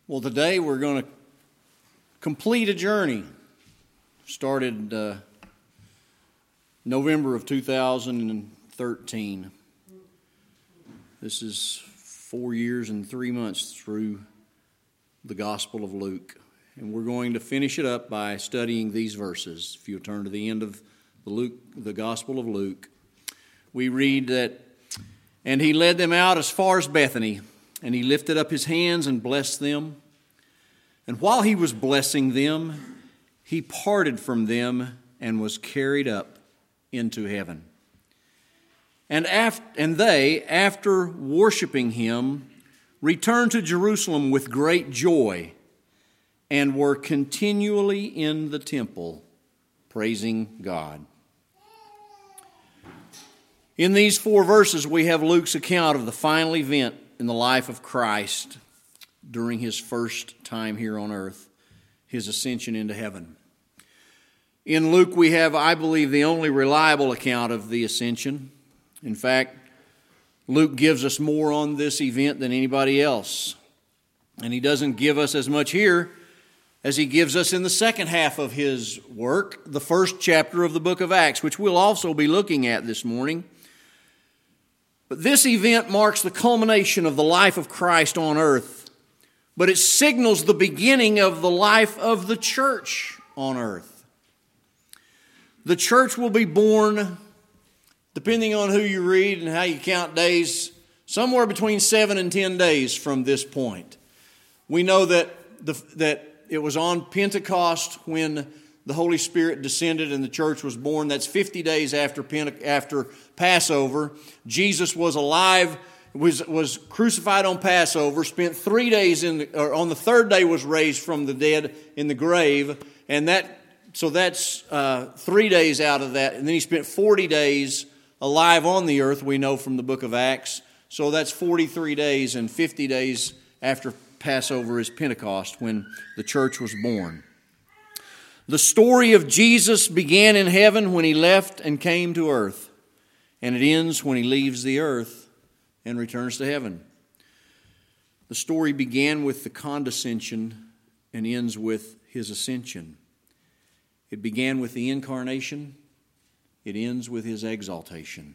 Well, today we're going to complete a journey. Started November of 2013. This is 4 years and 3 months through the Gospel of Luke. And we're going to finish it up by studying these verses. If you'll turn to the end of the Gospel of Luke, we read that, "And he led them out as far as Bethany, and he lifted up his hands and blessed them. And while he was blessing them, he parted from them and was carried up into heaven. And they, after worshiping him, returned to Jerusalem with great joy and were continually in the temple, praising God." In these 4 verses, we have Luke's account of the final event in the life of Christ during his first time here on earth, his ascension into heaven. In Luke, we have, I believe, the only reliable account of the ascension. In fact, Luke gives us more on this event than anybody else. And he doesn't give us as much here as he gives us in the second half of his work, the first chapter of the book of Acts, which we'll also be looking at this morning. But this event marks the culmination of the life of Christ on earth, but it signals the beginning of the life of the church on earth. The church will be born, depending on who you read and how you count days, somewhere between 7 and 10 days from this point. We know that it was on Pentecost when the Holy Spirit descended and the church was born. That's 50 days after Passover. Jesus was alive, was crucified on Passover, spent 3 days on the third day was raised from the dead in the grave, and that's 3 days out of that. And then he spent 40 days alive on the earth, we know from the book of Acts. So that's 43 days, and 50 days after Passover is Pentecost, when the church was born. The story of Jesus began in heaven when he left and came to earth, and it ends when he leaves the earth and returns to heaven. The story began with the condescension and ends with his ascension. It began with the incarnation. It ends with his exaltation.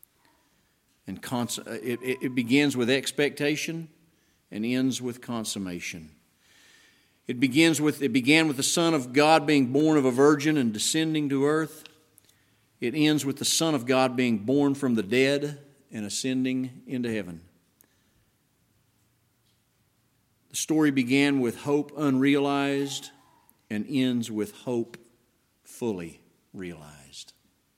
And it begins with expectation and ends with consummation. It began with the Son of God being born of a virgin and descending to earth. It ends with the Son of God being born from the dead and ascending into heaven. The story began with hope unrealized and ends with hope fully realized.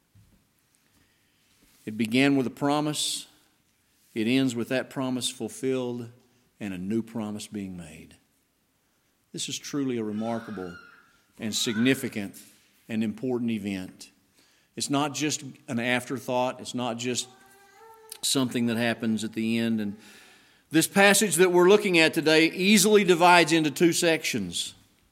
It began with a promise. It ends with that promise fulfilled and a new promise being made. This is truly a remarkable and significant and important event. It's not just an afterthought. It's not just something that happens at the end. And this passage that we're looking at today easily divides into 2 sections.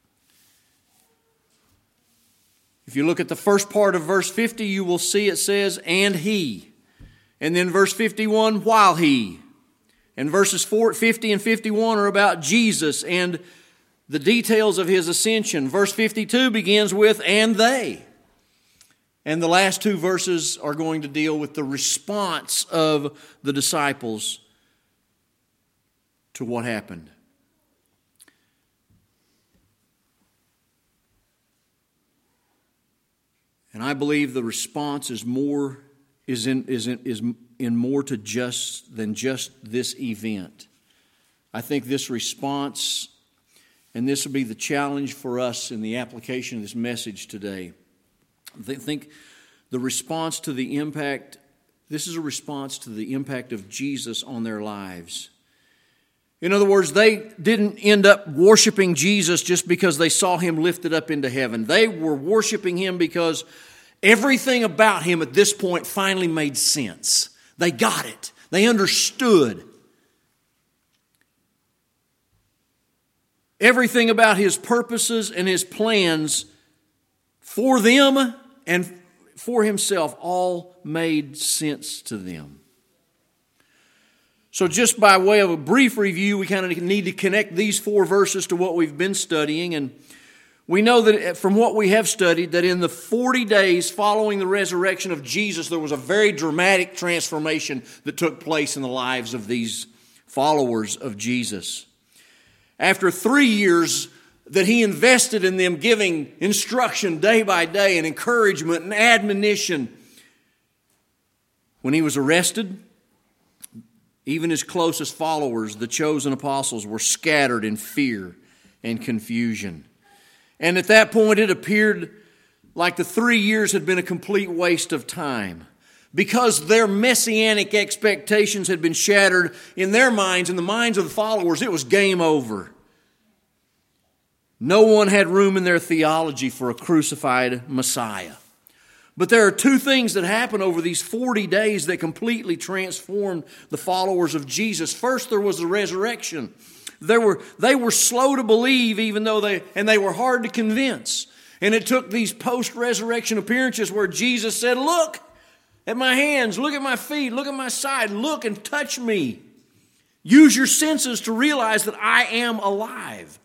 If you look at the first part of verse 50, you will see it says, "And he." And then verse 51, "While he." And verses 50 and 51 are about Jesus and the details of his ascension. Verse 52 begins with, "And they." And the last 2 verses are going to deal with the response of the disciples to what happened. And I believe the response is more to just than just this event. I think this response, and this will be the challenge for us in the application of this message today. I think the response to the impact, this is a response to the impact of Jesus on their lives. In other words, they didn't end up worshiping Jesus just because they saw him lifted up into heaven. They were worshiping him because everything about him at this point finally made sense. They got it. They understood. Everything about his purposes and his plans for them and for himself all made sense to them. So just by way of a brief review, we kind of need to connect these 4 verses to what we've been studying. And we know that from what we have studied, that in the 40 days following the resurrection of Jesus, there was a very dramatic transformation that took place in the lives of these followers of Jesus. After 3 years that he invested in them, giving instruction day by day and encouragement and admonition, when he was arrested, even his closest followers, the chosen apostles, were scattered in fear and confusion. And at that point, it appeared like the 3 years had been a complete waste of time, because their messianic expectations had been shattered in their minds, in the minds of the followers. It was game over. No one had room in their theology for a crucified Messiah. But there are 2 things that happened over these 40 days that completely transformed the followers of Jesus. First, there was the resurrection. They were slow to believe, even though they were hard to convince. And it took these post-resurrection appearances where Jesus said, "Look at my hands, look at my feet, look at my side, look and touch me. Use your senses to realize that I am alive."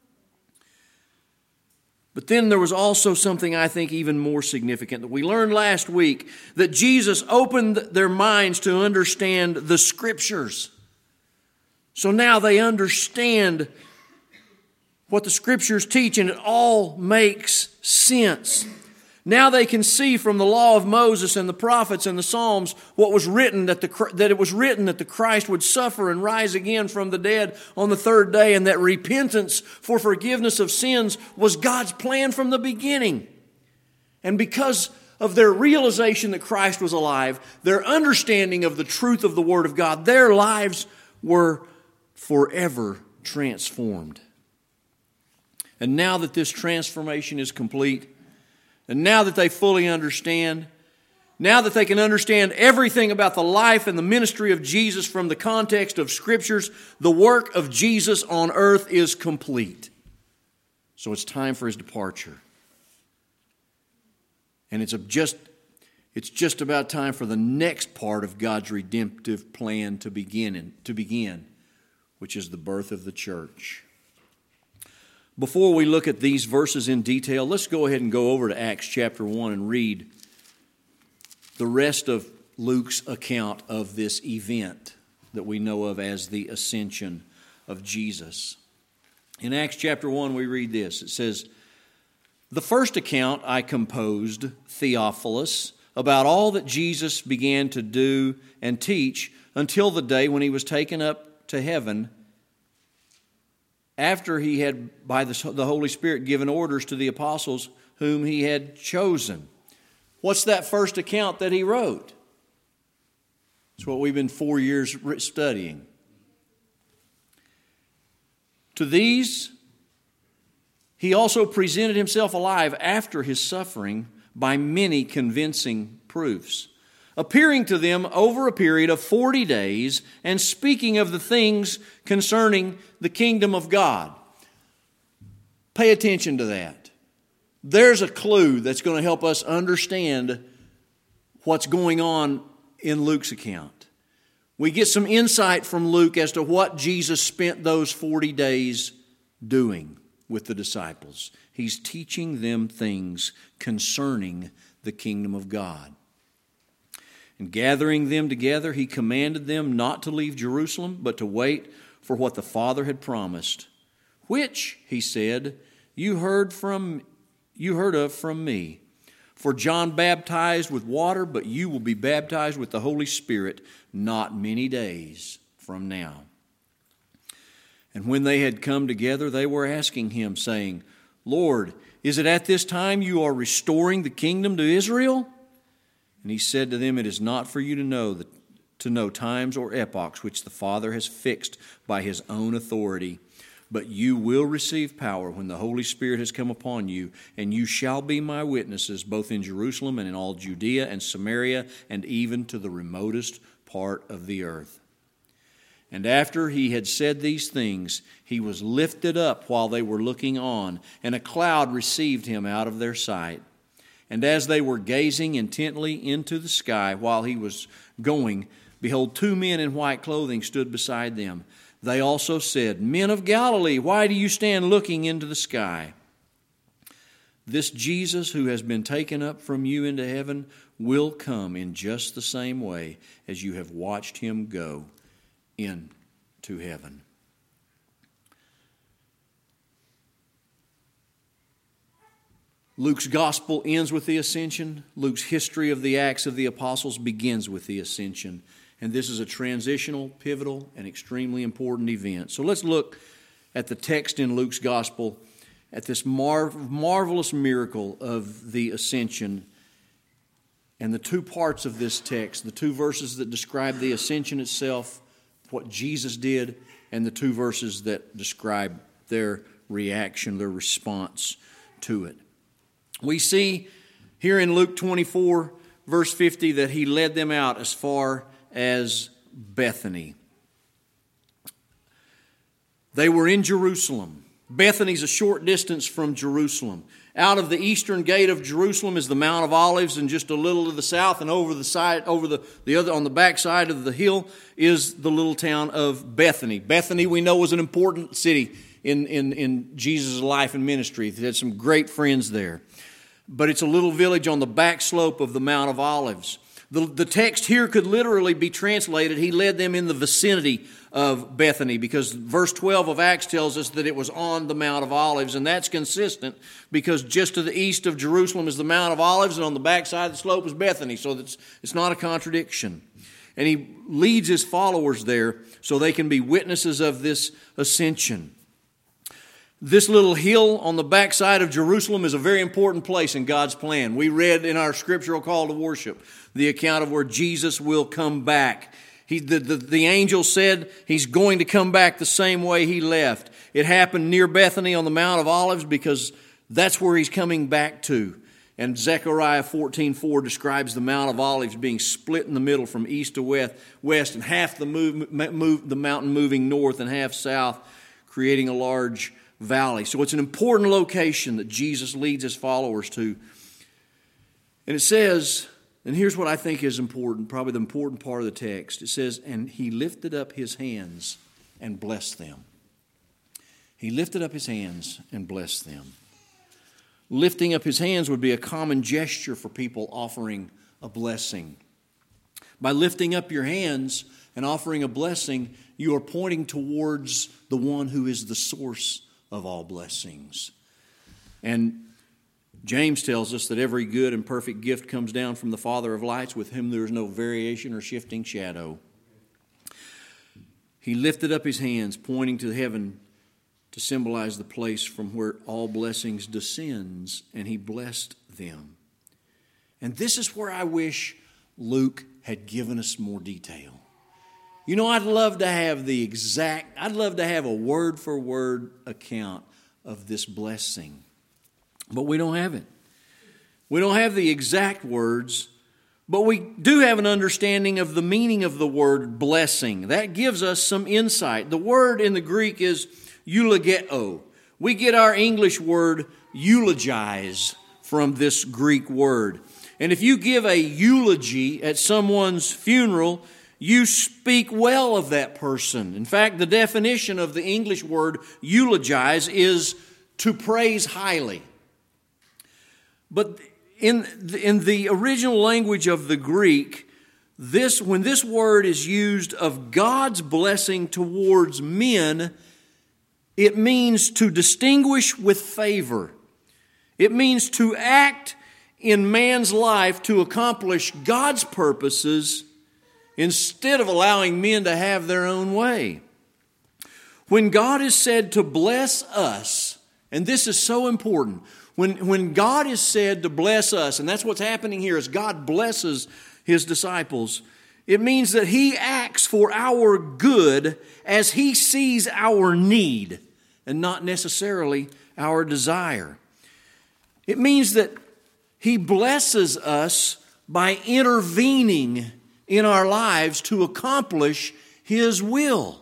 But then there was also something I think even more significant that we learned last week, that Jesus opened their minds to understand the Scriptures. So now they understand what the Scriptures teach, and it all makes sense. Now they can see from the law of Moses and the prophets and the Psalms what was written, that it was written that the Christ would suffer and rise again from the dead on the 3rd day, and that repentance for forgiveness of sins was God's plan from the beginning. And because of their realization that Christ was alive, their understanding of the truth of the Word of God, their lives were forever transformed. And now that this transformation is complete, and now that they fully understand, now that they can understand everything about the life and the ministry of Jesus from the context of Scriptures, the work of Jesus on earth is complete. So it's time for his departure. And it's just about time for the next part of God's redemptive plan to begin, which is the birth of the church. Before we look at these verses in detail, let's go ahead and go over to Acts chapter 1 and read the rest of Luke's account of this event that we know of as the ascension of Jesus. In Acts chapter 1 we read this. It says, "The first account I composed, Theophilus, about all that Jesus began to do and teach until the day when he was taken up to heaven, after he had, by the Holy Spirit, given orders to the apostles whom he had chosen." What's that first account that he wrote? It's what we've been 4 years studying. "To these he also presented himself alive after his suffering by many convincing proofs, appearing to them over a period of 40 days and speaking of the things concerning the kingdom of God." Pay attention to that. There's a clue that's going to help us understand what's going on in Luke's account. We get some insight from Luke as to what Jesus spent those 40 days doing with the disciples. He's teaching them things concerning the kingdom of God. And gathering them together, he commanded them not to leave Jerusalem, but to wait for what the Father had promised, which, he said, you heard of from me. For John baptized with water, but you will be baptized with the Holy Spirit not many days from now. And when they had come together, they were asking him, saying, "Lord, is it at this time you are restoring the kingdom to Israel?" And he said to them, "It is not for you to know times or epochs which the Father has fixed by his own authority, but you will receive power when the Holy Spirit has come upon you, and you shall be my witnesses both in Jerusalem and in all Judea and Samaria and even to the remotest part of the earth." And after he had said these things, he was lifted up while they were looking on, and a cloud received him out of their sight. And as they were gazing intently into the sky while he was going, behold, 2 men in white clothing stood beside them. They also said, Men of Galilee, why do you stand looking into the sky? This Jesus who has been taken up from you into heaven will come in just the same way as you have watched him go into heaven. Luke's gospel ends with the ascension. Luke's history of the Acts of the Apostles begins with the ascension. And this is a transitional, pivotal, and extremely important event. So let's look at the text in Luke's gospel, at this marvelous miracle of the ascension, and the 2 parts of this text, the 2 verses that describe the ascension itself, what Jesus did, and the 2 verses that describe their reaction, their response to it. We see here in Luke 24, verse 50, that he led them out as far as Bethany. They were in Jerusalem. Bethany's a short distance from Jerusalem. Out of the eastern gate of Jerusalem is the Mount of Olives, and just a little to the south and over the other on the back side of the hill is the little town of Bethany. Bethany, we know, was an important city in Jesus' life and ministry. He had some great friends there. But it's a little village on the back slope of the Mount of Olives. The text here could literally be translated, he led them in the vicinity of Bethany, because verse 12 of Acts tells us that it was on the Mount of Olives, and that's consistent because just to the east of Jerusalem is the Mount of Olives, and on the backside of the slope is Bethany, so it's not a contradiction. And he leads his followers there so they can be witnesses of this ascension. This little hill on the backside of Jerusalem is a very important place in God's plan. We read in our scriptural call to worship the account of where Jesus will come back. The angel said he's going to come back the same way he left. It happened near Bethany on the Mount of Olives because that's where he's coming back to. And Zechariah 14:4 describes the Mount of Olives being split in the middle from east to west, and half the mountain moving north and half south, creating a large valley. So it's an important location that Jesus leads his followers to. And it says, and here's what I think is important, probably the important part of the text. It says, and he lifted up his hands and blessed them. He lifted up his hands and blessed them. Lifting up his hands would be a common gesture for people offering a blessing. By lifting up your hands and offering a blessing, you are pointing towards the one who is the source of all blessings. And James tells us that every good and perfect gift comes down from the Father of lights, with whom there is no variation or shifting shadow. He lifted up his hands, pointing to heaven to symbolize the place from where all blessings descends, and he blessed them. And this is where I wish Luke had given us more detail. You know, I'd love to have a word-for-word account of this blessing. But we don't have it. We don't have the exact words, but we do have an understanding of the meaning of the word blessing. That gives us some insight. The word in the Greek is eulogeo. We get our English word eulogize from this Greek word. And if you give a eulogy at someone's funeral, you speak well of that person. In fact, the definition of the English word eulogize is to praise highly. But in the original language of the Greek, when this word is used of God's blessing towards men, it means to distinguish with favor. It means to act in man's life to accomplish God's purposes instead of allowing men to have their own way. When God is said to bless us, and this is so important, when God is said to bless us, and that's what's happening here as God blesses his disciples, it means that he acts for our good as he sees our need and not necessarily our desire. It means that he blesses us by intervening in our lives to accomplish his will.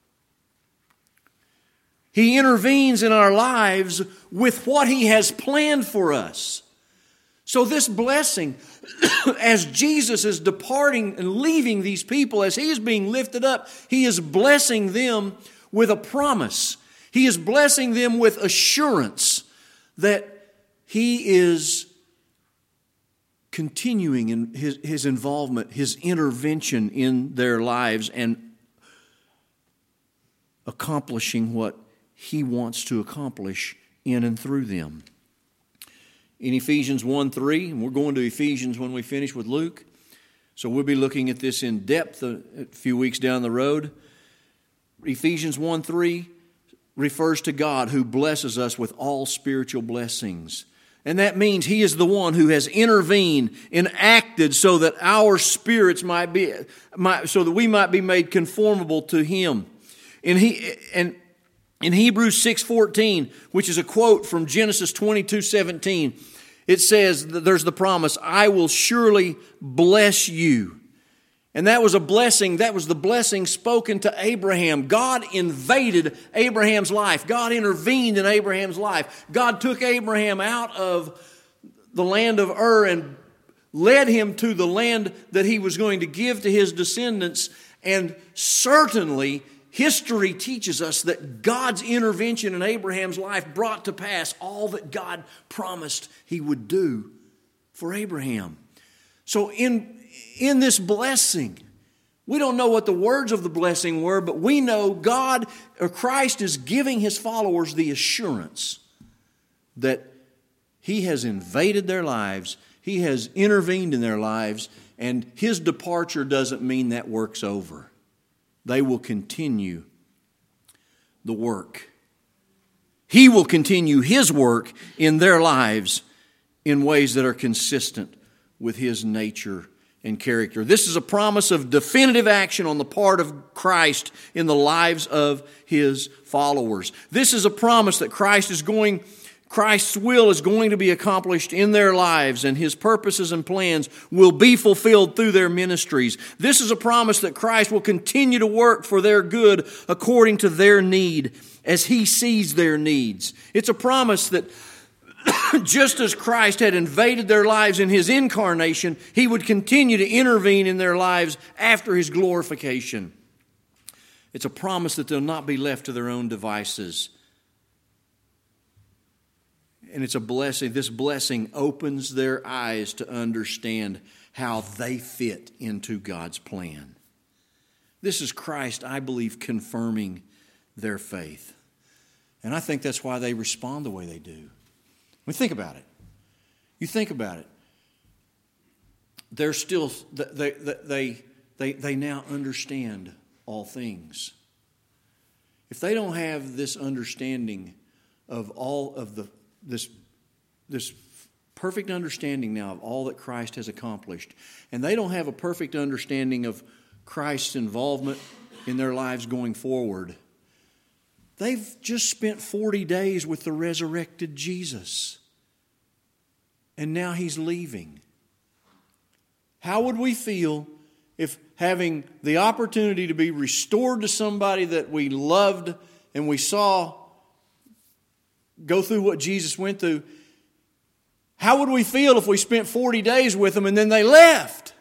He intervenes in our lives with what he has planned for us. So this blessing, as Jesus is departing and leaving these people, as He is being lifted up, He is blessing them with a promise. He is blessing them with assurance that He is continuing in His involvement, His intervention in their lives and accomplishing what He wants to accomplish in and through them. In Ephesians 1:3, and we're going to Ephesians when we finish with Luke, so we'll be looking at this in depth a few weeks down the road. Ephesians 1:3 refers to God who blesses us with all spiritual blessings. And that means He is the one who has intervened and acted so that our spirits so that we might be made conformable to Him. And in Hebrews 6:14, which is a quote from Genesis 22:17, it says, there's the promise, I will surely bless you. And that was a blessing, that was the blessing spoken to Abraham. God invaded Abraham's life. God intervened in Abraham's life. God took Abraham out of the land of Ur and led him to the land that He was going to give to his descendants. And certainly, history teaches us that God's intervention in Abraham's life brought to pass all that God promised He would do for Abraham. So in this blessing, we don't know what the words of the blessing were, but we know God or Christ is giving His followers the assurance that He has invaded their lives, He has intervened in their lives, and His departure doesn't mean that work's over. They will continue the work. He will continue His work in their lives in ways that are consistent with His nature and character. This is a promise of definitive action on the part of Christ in the lives of His followers. This is a promise that Christ's will is going to be accomplished in their lives, and His purposes and plans will be fulfilled through their ministries. This is a promise that Christ will continue to work for their good according to their need as He sees their needs. It's a promise that just as Christ had invaded their lives in His incarnation, He would continue to intervene in their lives after His glorification. It's a promise that they'll not be left to their own devices. And it's a blessing. This blessing opens their eyes to understand how they fit into God's plan. This is Christ, I believe, confirming their faith. And I think that's why they respond the way they do. I mean, think about it. You think about it. They're still, they now understand all things. If they don't have this understanding of all of this perfect understanding now of all that Christ has accomplished, and they don't have a perfect understanding of Christ's involvement in their lives going forward, they've just spent 40 days with the resurrected Jesus, and now He's leaving. How would we feel if having the opportunity to be restored to somebody that we loved and we saw go through what Jesus went through, how would we feel if we spent 40 days with them and then they left?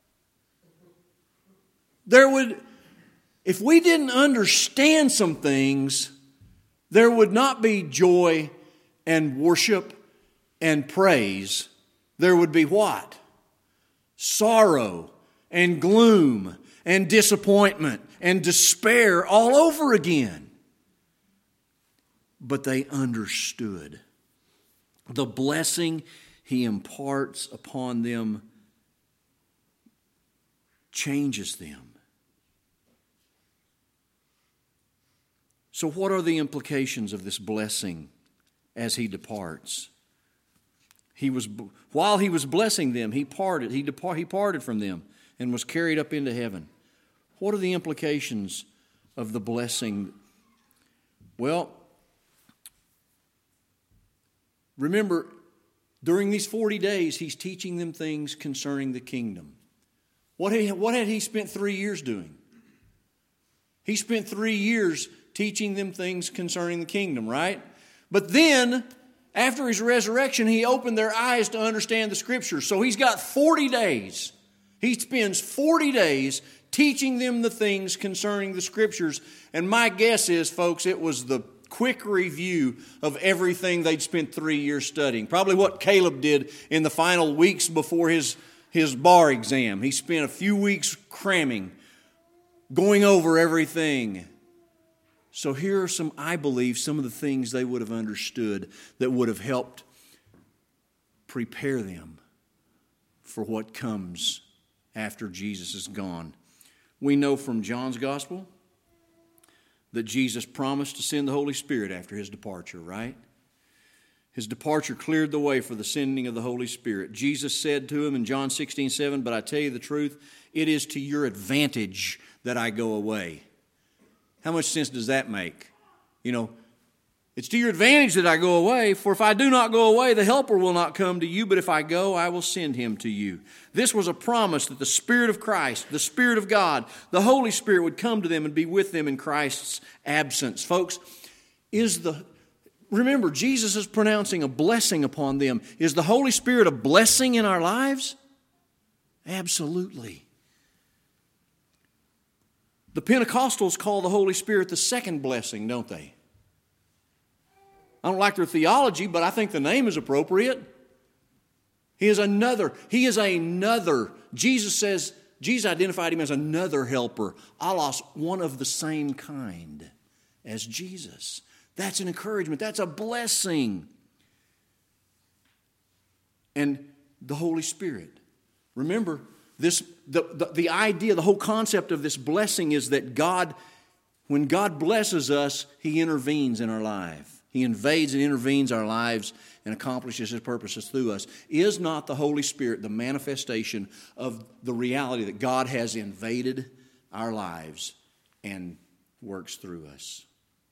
If we didn't understand some things, there would not be joy and worship and praise. There would be what? Sorrow and gloom and disappointment and despair all over again. But they understood. The blessing He imparts upon them changes them. So what are the implications of this blessing as He departs? While He was blessing them, He parted from them and was carried up into heaven. What are the implications of the blessing? Well, remember, during these 40 days, He's teaching them things concerning the kingdom. What had He spent 3 years doing? He spent 3 years teaching them things concerning the kingdom, right? But then, After his resurrection, he opened their eyes to understand the Scriptures. So he's got 40 days. He spends 40 days teaching them the things concerning the Scriptures. And my guess is, folks, it was the quick review of everything they'd spent 3 years studying. Probably what Caleb did in the final weeks before his bar exam. He spent a few weeks cramming, going over everything. So here are I believe, some of the things they would have understood that would have helped prepare them for what comes after Jesus is gone. We know from John's Gospel that Jesus promised to send the Holy Spirit after his departure, right? His departure cleared the way for the sending of the Holy Spirit. Jesus said to him in John 16:7, "But I tell you the truth, it is to your advantage that I go away." How much sense does that make? It's to your advantage that I go away, for if I do not go away, the Helper will not come to you, but if I go, I will send him to you. This was a promise that the Spirit of Christ, the Spirit of God, the Holy Spirit would come to them and be with them in Christ's absence. Folks, remember, Jesus is pronouncing a blessing upon them. Is the Holy Spirit a blessing in our lives? Absolutely. The Pentecostals call the Holy Spirit the second blessing, don't they? I don't like their theology, but I think the name is appropriate. He is another. Jesus identified him as another helper, allos, one of the same kind as Jesus. That's an encouragement. That's a blessing. And the Holy Spirit. Remember, the idea, the whole concept of this blessing is that when God blesses us, He intervenes in our life. He invades and intervenes our lives and accomplishes His purposes through us. Is not the Holy Spirit the manifestation of the reality that God has invaded our lives and works through us?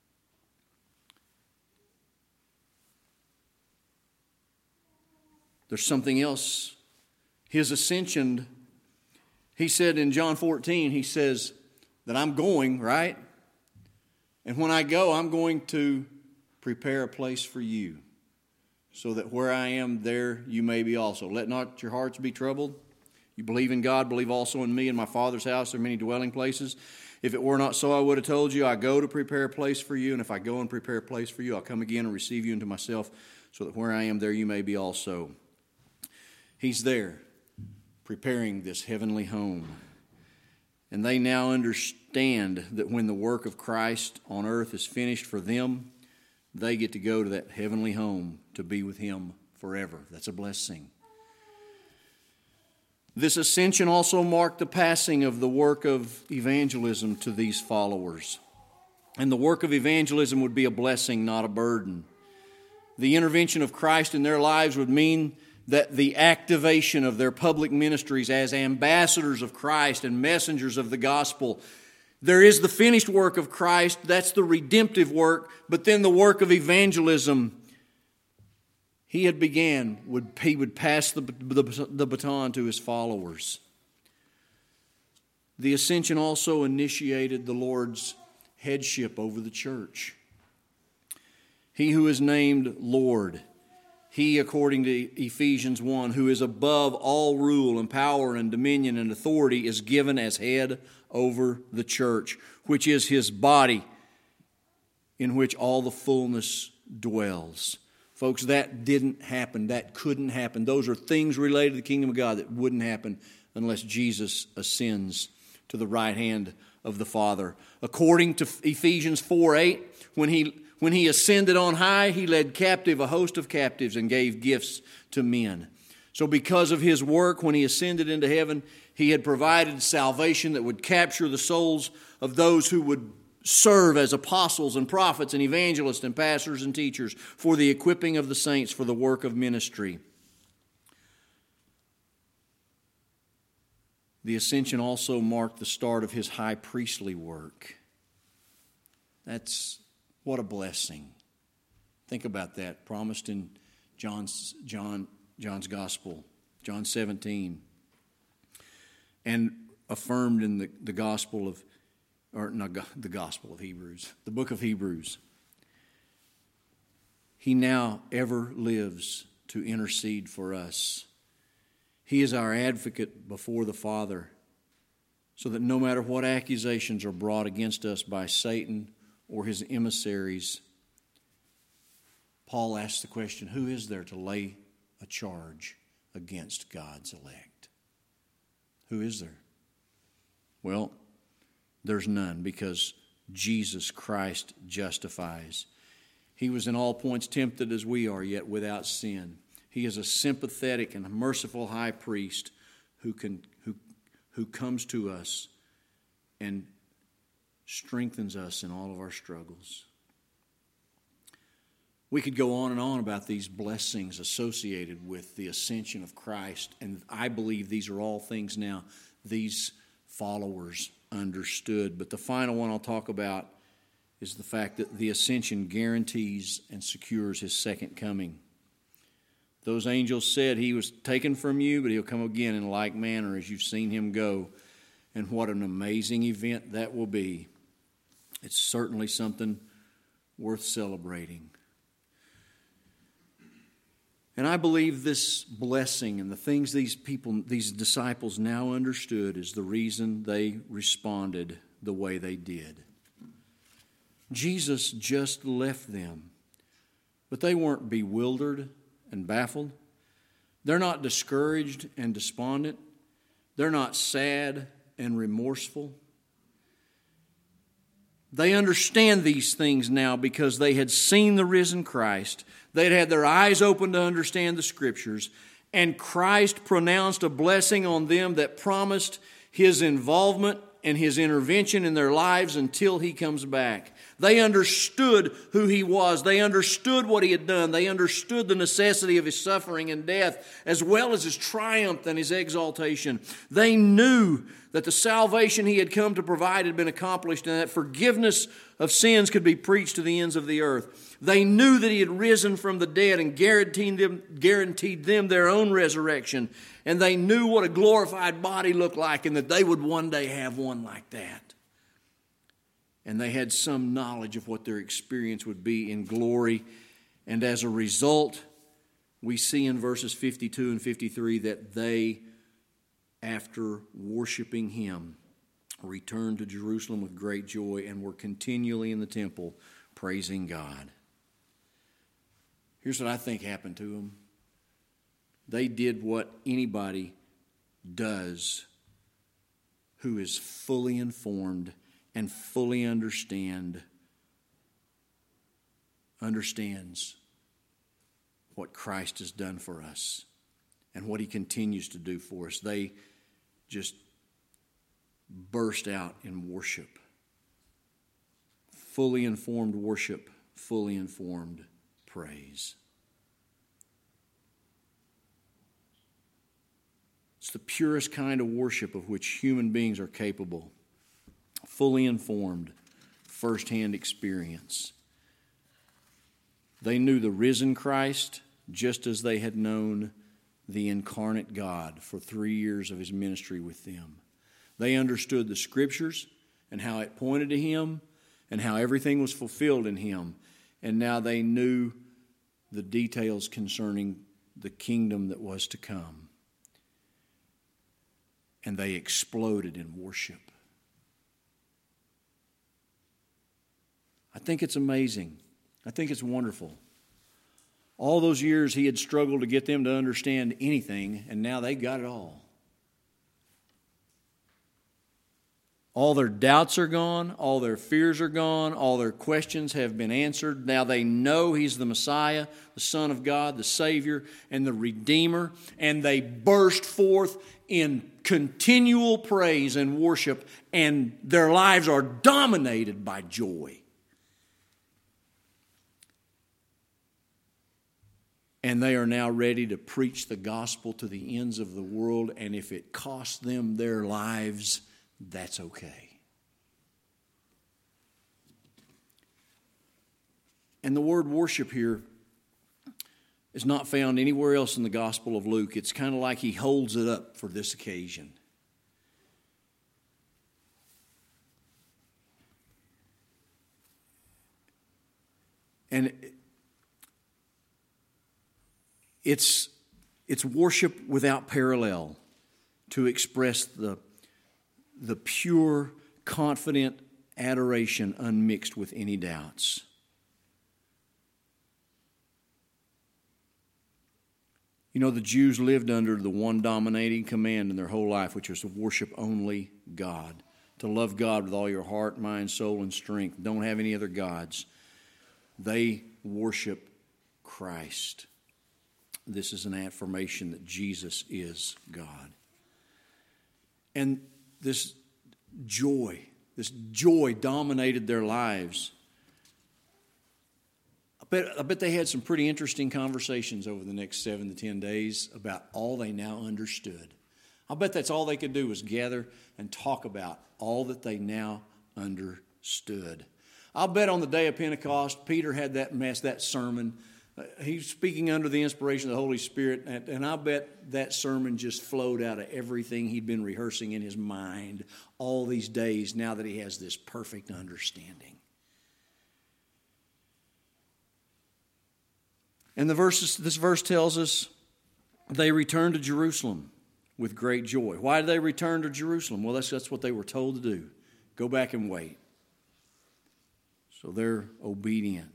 There's something else. His ascension, He said in John 14, He says that I'm going, right? And when I go, I'm going to prepare a place for you, so that where I am, there you may be also. Let not your hearts be troubled. You believe in God, believe also in me. In my Father's house there are many dwelling places. If it were not so, I would have told you, I go to prepare a place for you. And if I go and prepare a place for you, I'll come again and receive you into myself, so that where I am, there you may be also. He's there, preparing this heavenly home. And they now understand that when the work of Christ on earth is finished for them, they get to go to that heavenly home to be with Him forever. That's a blessing. This ascension also marked the passing of the work of evangelism to these followers. And the work of evangelism would be a blessing, not a burden. The intervention of Christ in their lives would mean that the activation of their public ministries as ambassadors of Christ and messengers of the gospel. There is the finished work of Christ, that's the redemptive work, but then the work of evangelism He would pass the baton to His followers. The ascension also initiated the Lord's headship over the church. He who is named Lord, He, according to Ephesians 1, who is above all rule and power and dominion and authority, is given as head over the church, which is His body, in which all the fullness dwells. Folks, that didn't happen. That couldn't happen. Those are things related to the kingdom of God that wouldn't happen unless Jesus ascends to the right hand of the Father. According to Ephesians 4:8, when he ascended on high, He led captive a host of captives and gave gifts to men. So because of His work, when He ascended into heaven, He had provided salvation that would capture the souls of those who would serve as apostles and prophets and evangelists and pastors and teachers for the equipping of the saints for the work of ministry. The ascension also marked the start of His high priestly work. What a blessing. Think about that. Promised in John's Gospel, John 17. And affirmed in the Gospel of, or not the Gospel of Hebrews, the book of Hebrews. He now ever lives to intercede for us. He is our advocate before the Father, so that no matter what accusations are brought against us by Satan or his emissaries, Paul asks the question, who is there to lay a charge against God's elect? Who is there? Well, there's none, because Jesus Christ justifies. He was in all points tempted as we are, yet without sin. He is a sympathetic and merciful high priest who comes to us and strengthens us in all of our struggles. We could go on and on about these blessings associated with the ascension of Christ, and I believe these are all things now these followers understood. But the final one I'll talk about is the fact that the ascension guarantees and secures his second coming. Those angels said he was taken from you, but he'll come again in like manner as you've seen him go. And what an amazing event that will be. It's certainly something worth celebrating. And I believe this blessing and the things these disciples now understood is the reason they responded the way they did. Jesus just left them, but they weren't bewildered and baffled. They're not discouraged and despondent. They're not sad and remorseful. They understand these things now because they had seen the risen Christ. They'd had their eyes open to understand the Scriptures, and Christ pronounced a blessing on them that promised his involvement and his intervention in their lives until he comes back. They understood who he was. They understood what he had done. They understood the necessity of his suffering and death, as well as his triumph and his exaltation. They knew that the salvation he had come to provide had been accomplished, and that forgiveness of sins could be preached to the ends of the earth. They knew that he had risen from the dead and guaranteed them their own resurrection. And they knew what a glorified body looked like, and that they would one day have one like that. And they had some knowledge of what their experience would be in glory. And as a result, we see in verses 52 and 53 that they, after worshiping him, returned to Jerusalem with great joy and were continually in the temple praising God. Here's what I think happened to them. They did what anybody does who is fully informed and fully understands what Christ has done for us and what he continues to do for us. They just burst out in worship. Fully informed worship, fully informed praise. It's the purest kind of worship of which human beings are capable. Fully informed, firsthand experience. They knew the risen Christ just as they had known the incarnate God for 3 years of his ministry with them. They understood the Scriptures and how it pointed to him and how everything was fulfilled in him. And now they knew the details concerning the kingdom that was to come. And they exploded in worship. I think it's amazing. I think it's wonderful. All those years he had struggled to get them to understand anything, and now they got it all. All their doubts are gone, all their fears are gone, all their questions have been answered. Now they know he's the Messiah, the Son of God, the Savior, and the Redeemer, and they burst forth in continual praise and worship, and their lives are dominated by joy. And they are now ready to preach the gospel to the ends of the world, and if it costs them their lives, that's okay. And the word worship here is not found anywhere else in the Gospel of Luke. It's kind of like he holds it up for this occasion. And It's worship without parallel to express the pure, confident adoration unmixed with any doubts. You know, the Jews lived under the one dominating command in their whole life, which was to worship only God, to love God with all your heart, mind, soul, and strength. Don't have any other gods. They worship Christ. This is an affirmation that Jesus is God. And this joy dominated their lives. I bet they had some pretty interesting conversations over the next 7 to 10 days about all they now understood. I bet that's all they could do was gather and talk about all that they now understood. I'll bet on the day of Pentecost, Peter had that sermon. He's speaking under the inspiration of the Holy Spirit, and I bet that sermon just flowed out of everything he'd been rehearsing in his mind all these days now that he has this perfect understanding. And this verse tells us they returned to Jerusalem with great joy. Why did they return to Jerusalem? Well, that's what they were told to do. Go back and wait. So they're obedient.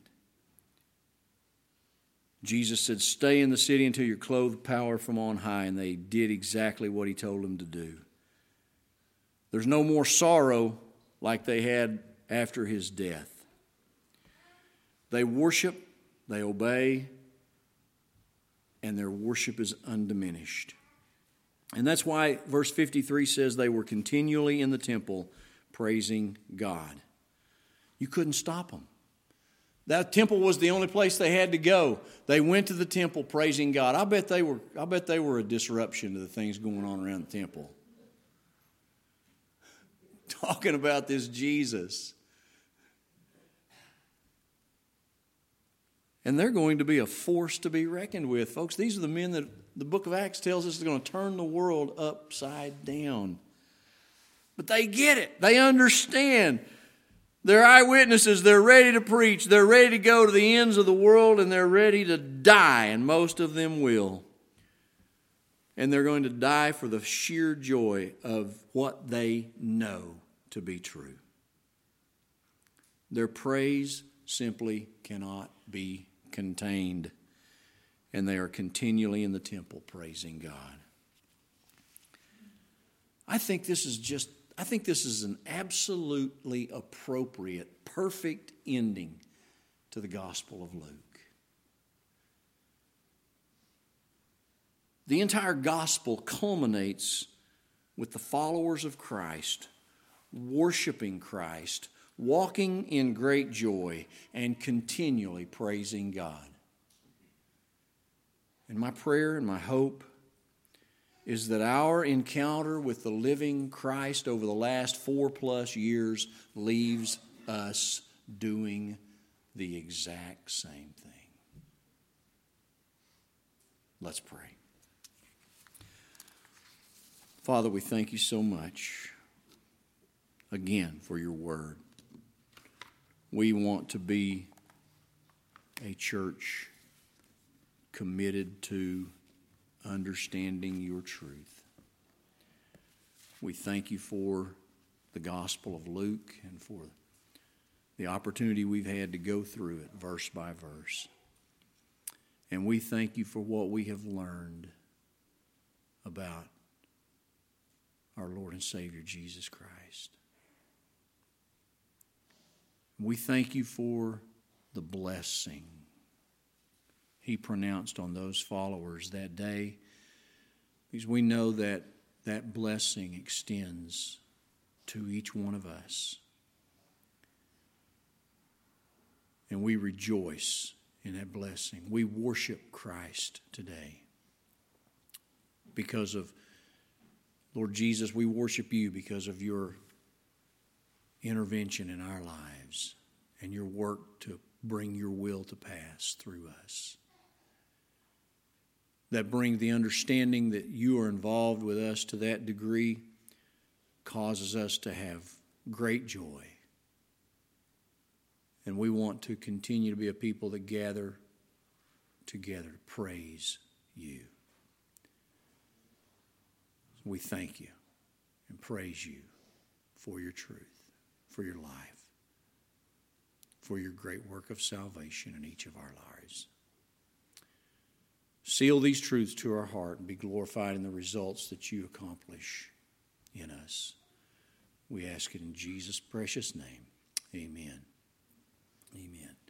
Jesus said, stay in the city until you're clothed with power from on high, and they did exactly what he told them to do. There's no more sorrow like they had after his death. They worship, they obey, and their worship is undiminished. And that's why verse 53 says they were continually in the temple praising God. You couldn't stop them. That temple was the only place they had to go. They went to the temple praising God. I bet they were a disruption to the things going on around the temple. Talking about this Jesus. And they're going to be a force to be reckoned with. Folks, these are the men that the book of Acts tells us are going to turn the world upside down. But they get it. They understand. They're eyewitnesses. They're ready to preach. They're ready to go to the ends of the world, and they're ready to die, and most of them will. And they're going to die for the sheer joy of what they know to be true. Their praise simply cannot be contained, and they are continually in the temple praising God. I think this is an absolutely appropriate, perfect ending to the Gospel of Luke. The entire Gospel culminates with the followers of Christ worshiping Christ, walking in great joy, and continually praising God. And my prayer and my hope is that our encounter with the living Christ over the last 4+ years leaves us doing the exact same thing. Let's pray. Father, we thank you so much again for your word. We want to be a church committed to understanding your truth. We thank you for the Gospel of Luke and for the opportunity we've had to go through it verse by verse. And we thank you for what we have learned about our Lord and Savior Jesus Christ. We thank you for the blessing he pronounced on those followers that day, because we know that that blessing extends to each one of us. And we rejoice in that blessing. We worship Christ today because of, Lord Jesus, we worship you because of your intervention in our lives and your work to bring your will to pass through us. That brings the understanding that you are involved with us to that degree causes us to have great joy. And we want to continue to be a people that gather together to praise you. We thank you and praise you for your truth, for your life, for your great work of salvation in each of our lives. Seal these truths to our heart and be glorified in the results that you accomplish in us. We ask it in Jesus' precious name. Amen. Amen.